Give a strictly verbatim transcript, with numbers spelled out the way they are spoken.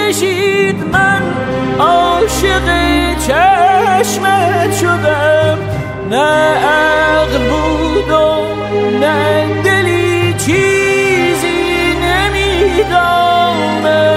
کشید من عاشق چشمت شدم، نه عقل بود و نه دلی چیزی نمیدانم.